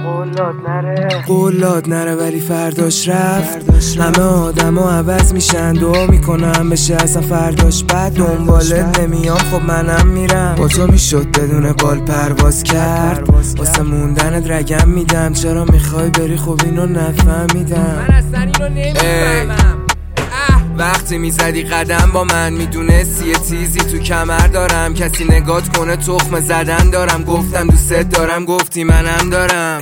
قولاد نره ولی فرداش رفت. همه آدم ها عوض میشن، دعا میکنم بشه اصلا فرداش بد. دنبالت نمیام خب منم میرم، با تو میشد بدون بال پرواز کرد. واسه موندنت رگم میدم، چرا میخوای بری خب اینو نفهمیدم. من اصلا اینو نمیفهمم. وقتی میزدی قدم با من میدونستی یه تیزی تو کمر دارم. کسی نگات کنه تخم زدن دارم. گفتم دوست دارم گفتی منم دارم،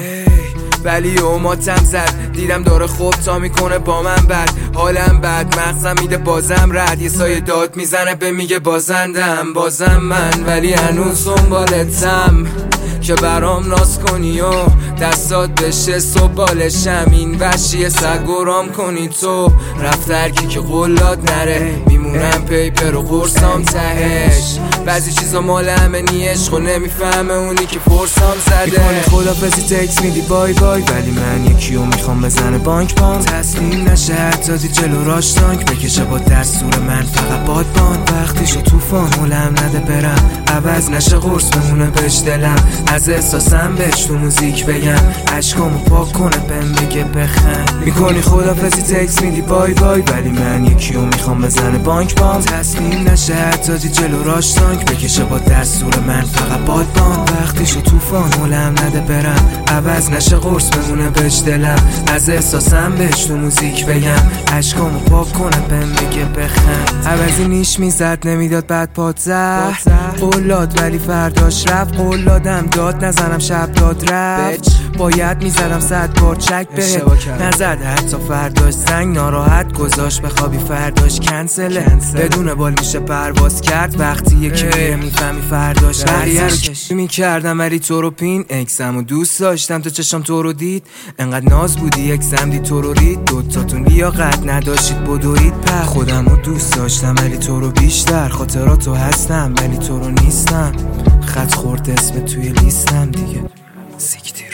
ولی اوماتم زد. دیدم داره خوب تا میکنه با من بد. حالم بد، مغزم میده بازم رد. یه سایه داد میزنه به میگه بازندم. بازم من ولی هنوز دنبالتم که برام ناز کنی و دستات بشه صبالشم. این وشی سگورام کنی تو رفت هرکی که قولاد نره. میمونم پیپر و قرصام تهش. بعضی چیزا مال همه نیش و نمیفهمه اونی که فرسام زده. میکنی خدافزی تکس میدی بای بای، ولی من یکیو میخوام بزنه بانک بانک. تسلیم نشه حتی دی جلو راش تانک بکشه با دستور من فقط بادبان. وقتیشو توفان مولم نده برم، عوض نشه قرص بمونه بهش دلم. از احساسم بهش تو موزیک بگم، عشقامو پاک کنه بهم بگه بخند. میکنی خدافزی تکس میدی بای بای، ولی من یکیو میخوام بزنه بانک بانک. تسلیم نشه حتی دی جلو راش تانک بکشه با دستور من فقط بادبان. وقتیشو توفان مولم نده برم، عوض نشه قرص بمونه بهش دلم. از احساسم بهش تو موزیک بگم، عشقامو پاک کنه بهم بگه بخند. عوضی نیش میزد نمیداد بعد پات زد. قولاد ولی فرداش رفت. قولادم داد نزنم شب داد رفت. باید میزدم 100 بار چک به نزد حتی فرداش زنگ. ناراحت گذاشت بخوابی فرداش کنسله. بدون بال میشه پرواز کرد وقتی یکی میفهمی فرداش. بقیه رو کشی میکردم ولی تو رو پین. اکسم و دوست داشتم تا چشم تو رو دید. انقدر ناز بودی اکسم دی تو رو رید. دوتاتون لیاقت نداشتید بدورید پر. خودم رو دوست داشتم ولی تو رو بیشتر. خاطراتو هستم ولی تو رو نیستم. خط خورد اسم توی لیستم دیگه سیکتیر.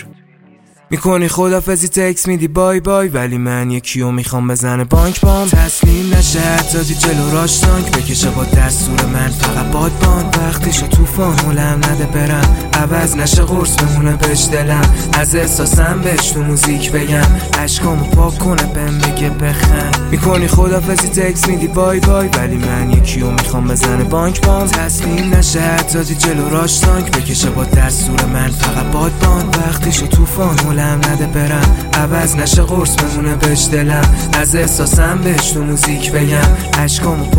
میکنی خدافزی تکس میدی بای بای، ولی من یکیو میخوام بزنه بانک بانک. تسلیم نشه حتی دی جلو راش تانک بکشه با دستور من فقط بادبان. وقتیشو توفان مولم نده برم، عوض نشه قرص بمونه بهش دلم. از احساسم بهش تو موزیک بگم، عشقامو پاک کنه بهم بگه بخند. میکنی خدافزی تکس میدی بای بای، ولی من یکیو میخوام بزنه بانک بانک. تسلیم نشه حتی دی جلو راش تانک بکشه با دستور من فقط بادبان. وقتیشو توفان مولم نده برم، عوض نشه قرص بمونه بهش دلم. از احساسم بهش تو موزیک بگم، عشقامو